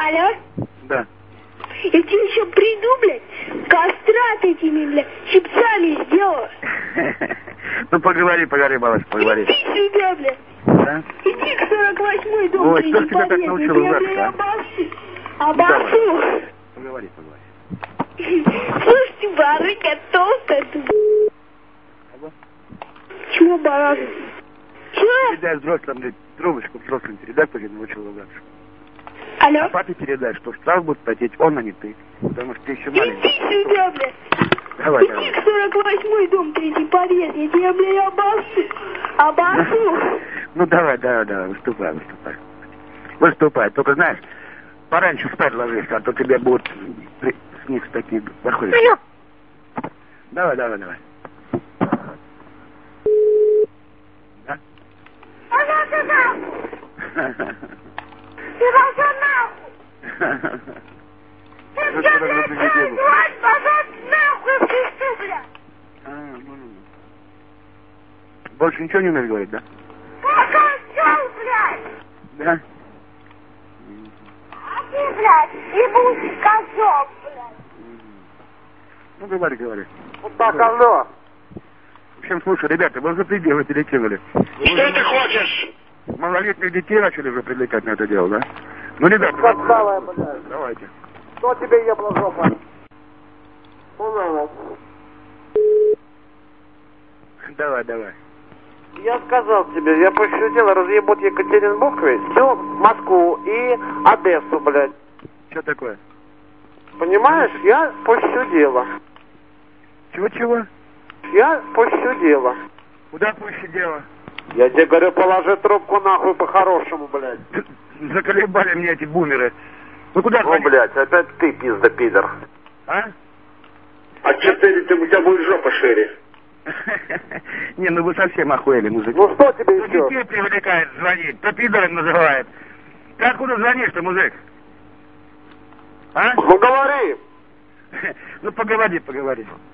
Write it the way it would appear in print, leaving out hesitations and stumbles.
Алло? Да. Я тебе еще приду, блядь, кастрат этими, блядь, щипцами сделаю. Ну, поговори, малыш, поговори. Иди сюда, блядь. Да? Иди к 48-й дом, Ой, третий кто тебя так подъезд. научил Я тебя, ругаться, блядь, а? обоссу. Поговори. Слушай, ты барыга толстая, ты. Алло? Чего барыга? Чего? Передай взрослым, блядь, трубочку взрослым передай, кто тебя научил ругаться. Алло? А папе передай, что штраф будет платить он, а не ты. Потому что ты еще маленький. Иди сюда, блядь. Давай. Иди к 48-й дом, третий подъезд. Я тебя, блядь, обоссу. Ну, давай, выступай. Выступай. Только, знаешь, пораньше спать ложись, а то тебе будут снизу такие заходят. Давай. Да? Ты пошел нахуй! Ты мне, блядь, звать, пошел нахуй, пишу, блядь! Больше ничего не умеешь говорить, да? Покачал, блядь! Да? А ты, блядь, ебучий козел, блядь! Ну, говори. Вот так, алло. В общем, слушай, ребята, вы за пределы перекинули. Что ты хочешь? Малолетних детей начали уже привлекать на это дело, да? Ну, ребята, Подставая, блядь. давайте. Кто тебе ебла жопа? Давай. Я сказал тебе, я пощадил, разъебут Екатеринбург весь, всю Москву и Одессу, блядь. Что такое? Понимаешь, я пощадила. Чего? Я пощадила. Куда пуще дело? Я тебе говорю, положи трубку нахуй по-хорошему, блядь. Заколебали мне эти бумеры. Ну, куда Ну, звонить? блядь, опять ты, пизда-пидор. А? А 4 у тебя будет жопа шире. Не, ну вы совсем охуели, мужики. Ну что тебе Ну, еще? детей привлекает звонить, то пидором называет. Ты откуда звонишь-то, мужик? А? Ну говори. Ну, поговори.